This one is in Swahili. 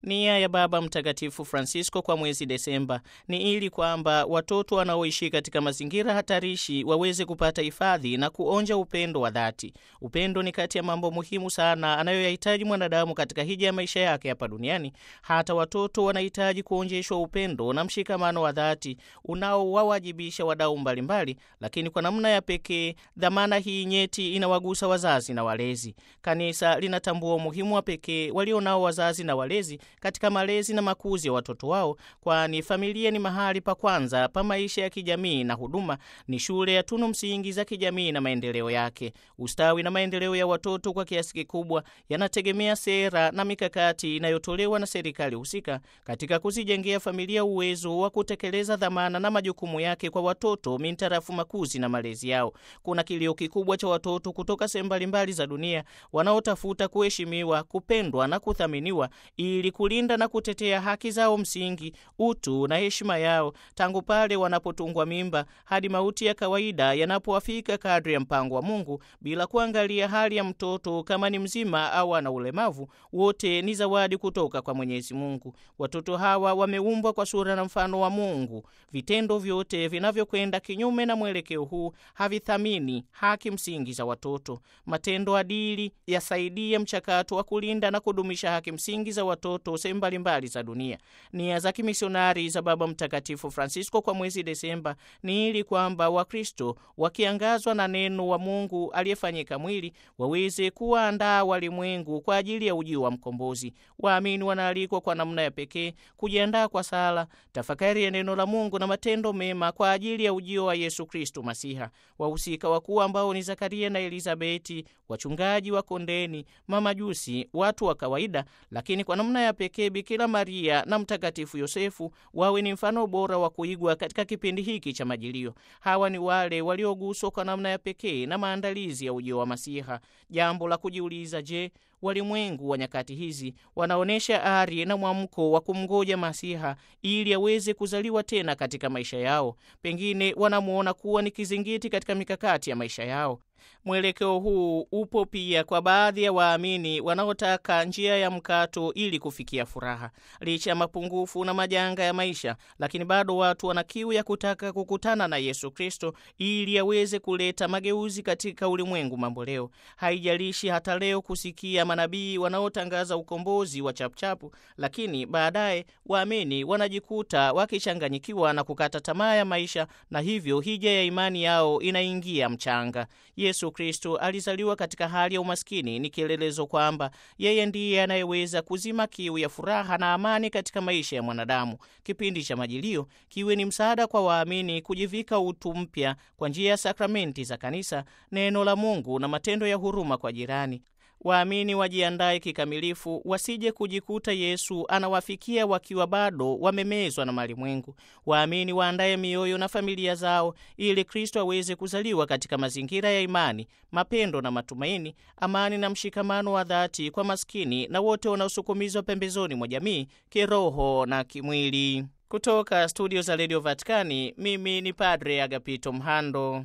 Nia ya Baba Mtakatifu Francisco kwa mwezi Desemba ni ili kwamba watoto wanaoishi katika mazingira hatarishi waweze kupata hifadhi na kuonja upendo wa dhati. Upendo ni kati ya mambo muhimu sana anayoyahitaji mwanadamu katika hija ya maisha yake hapa duniani. Hata watoto wanahitaji kuonjeshwa upendo na mshikamano wa dhati unaowawajibisha wadau mbalimbali, lakini kwa namna ya pekee dhamana hii nyeti inawagusa wazazi na walezi. Kanisa linatambua umuhimu wa pekee walionao wazazi na walezi katika malezi na makuzi ya watoto wao, kwani familia ni mahali pa kwanza pa maisha ya kijamii na huduma, ni shule ya tunu msingi za kijamii na maendeleo yake. Ustawi na maendeleo ya watoto kwa kiasi kikubwa yanategemea sera na mikakati inayotolewa na serikali husika katika kuzijengea familia uwezo wa kutekeleza dhamana na majukumu yake kwa watoto mintarafu makuzi na malezi yao. Kuna kilio kikubwa cha watoto kutoka sehemu mbalimbali za dunia wanaotafuta kuheshimiwa, kupendwa na kuthaminiwa ili kulinda na kutetea haki zao msingi, utu na heshima yao, tangu pale wanapotungwa mimba hadi mauti ya kawaida yanapowafika kadri ya mpango wa Mungu, bila kuangalia hali ya mtoto kama ni mzima au ana ulemavu. Wote ni zawadi kutoka kwa Mwenyezi Mungu. Watoto hawa wameumbwa kwa sura na mfano wa Mungu. Vitendo vyote vinavyokwenda kinyume na mwelekeo huu havithamini haki msingi za watoto. Matendo adili yasaidie mchakato wa kulinda na kudumisha haki msingi za watoto sehemu mbalimbali za dunia. Nia za kimisionari za Baba Mtakatifu Francisco kwa mwezi Desemba ni ili kwamba Wakristo wakiangazwa na neno wa Mungu aliyefanyika mwili waweze kuwaandaa walimwengu kwa ajili ya ujio wa mkombozi. Waamini wanaalikwa kwa namna ya pekee kujiandaa kwa sala, tafakari ya neno la Mungu na matendo mema kwa ajili ya ujio wa Yesu Kristo Masiha. Wahusika wakuu ambao ni Zakaria na Elizabeti, wachungaji wa kondeni, mamajusi, watu wa kawaida, lakini kwa namna ya pekee Bikira Maria na Mtakatifu Yosefu wawe ni mfano bora wa kuigwa katika kipindi hiki cha Majilio. Hawa ni wale walioguswa kwa namna ya pekee na maandalizi ya ujio wa Masiha. Jambo la kujiuliza, je, walimwengu wa nyakati hizi wanaonesha ari na mwamko wa kumngoja Masiha ili aweze kuzaliwa tena katika maisha yao? Pengine wanamuona kuwa ni kizingiti katika mikakati ya maisha yao. Mwelekeo huu upo pia kwa baadhi ya waamini wanaotaka njia ya mkato ili kufikia furaha. Licha ya mapungufu na majanga ya maisha, lakini bado watu wana kiu ya kutaka kukutana na Yesu Kristo ili aweze kuleta mageuzi katika ulimwengu mamboleo. Haijalishi hata leo kusikia manabii wanaotangaza ukombozi wa chapuchapu, lakini baadaye waamini wanajikuta wakichanganyikiwa na kukata tamaa ya maisha, na hivyo hija ya imani yao inaingia mchanga. Yesu Kristo alizaliwa katika hali ya umaskini, ni kielelezo kwamba yeye ndiye anayeweza kuzima kiu ya furaha na amani katika maisha ya mwanadamu. Kipindi cha Majilio kiwe ni msaada kwa waamini kujivika utu mpya kwa njia ya sakramenti za kanisa, neno la Mungu na matendo ya huruma kwa jirani. Waamini wajiandae kikamilifu, wasije kujikuta Yesu anawafikia wakiwa bado wamemezwa na malimwengu. Waamini waandae mioyo na familia zao ili Kristo aweze kuzaliwa katika mazingira ya imani, mapendo na matumaini, amani na mshikamano wa dhati kwa maskini na wote wanaosukumizwa pembezoni mwa jamii kiroho na kimwili. Kutoka studio za Radio Vatikani, mimi ni Padre Agapito Mhando.